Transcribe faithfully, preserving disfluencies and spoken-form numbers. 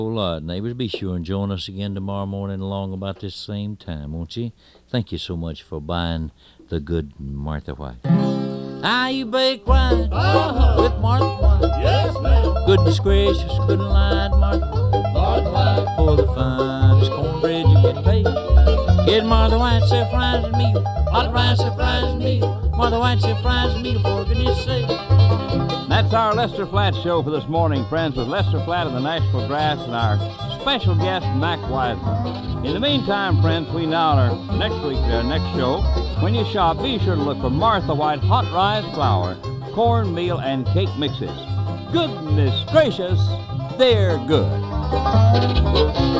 whole lot. Neighbors, be sure and join us again tomorrow morning along about this same time, won't you? Thank you so much for buying the good Martha White. Ah, you bake right uh-huh. with Martha White. Yes, ma'am. Goodness gracious, good and light Martha White. Martha White. For the finest cornbread you get paid. Get Martha White, say fries and meal. Martha White, say fries and meal. Martha White, say fries and meal, for goodness sake. That's our Lester Flatt Show for this morning, friends, with Lester Flatt of the Nashville Grass and our special guest, Mac Wiseman. In the meantime, friends, we now our next week, uh, next show. When you shop, be sure to look for Martha White hot rise flour, cornmeal, and cake mixes. Goodness gracious, they're good.